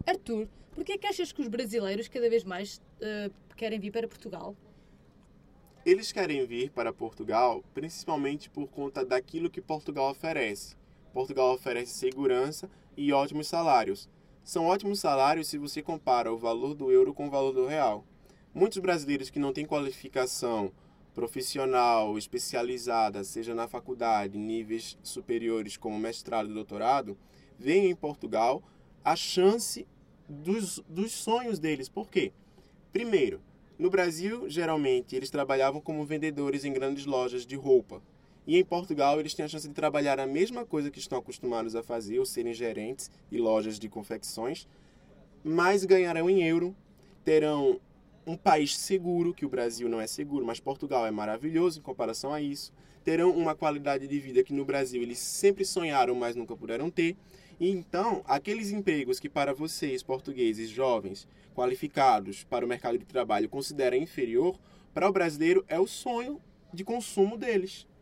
Arthur, porquê é que achas que os brasileiros cada vez mais querem vir para Portugal? Eles querem vir para Portugal principalmente por conta daquilo que Portugal oferece. Portugal oferece segurança e ótimos salários. São ótimos salários se você compara o valor do euro com o valor do real. Muitos brasileiros que não têm qualificação profissional, especializada, seja na faculdade, níveis superiores como mestrado e doutorado, veem em Portugal a chance dos sonhos deles. Por quê? Primeiro, no Brasil, geralmente, eles trabalhavam como vendedores em grandes lojas de roupa. E em Portugal, eles têm a chance de trabalhar a mesma coisa que estão acostumados a fazer, ou serem gerentes de lojas de confecções, mas ganharão em euro, terão um país seguro, que o Brasil não é seguro, mas Portugal é maravilhoso em comparação a isso. Terão uma qualidade de vida que no Brasil eles sempre sonharam, mas nunca puderam ter. E então, aqueles empregos que para vocês, portugueses jovens, qualificados para o mercado de trabalho, consideram inferior, para o brasileiro é o sonho de consumo deles.